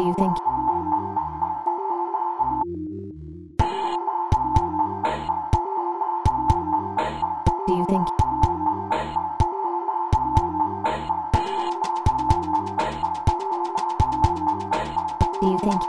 you think? Do you think? Do you think?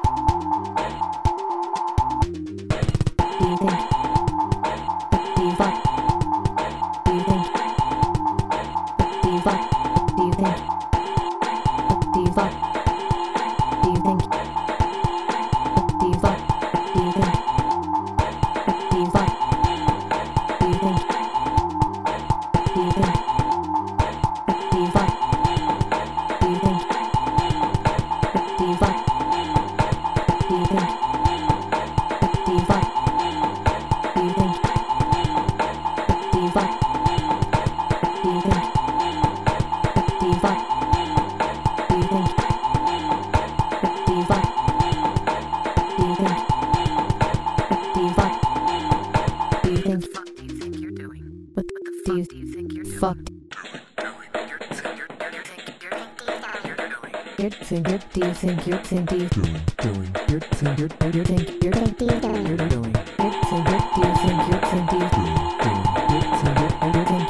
Do you think? Do you fuck? Do you think? Do you fuck? Do you think? Do you fuck? Do you think? Do you fuck? Do you think? Do you fuck? Do you think? Do you think? Do you fuck? Do you think? Do you fuck? Do you think? Do you fuck? Do you think? Do you fuck? Do you think? Do you fuck? Do you think? Do you fuck? Do you think? Do you fuck? Do you think? What do you think you're doing? What What the do you fuck do you think you're doing? fuck? You're Do you think you're think do you doing, think you're think do you think you're think do you think doing, do you think you're think do you think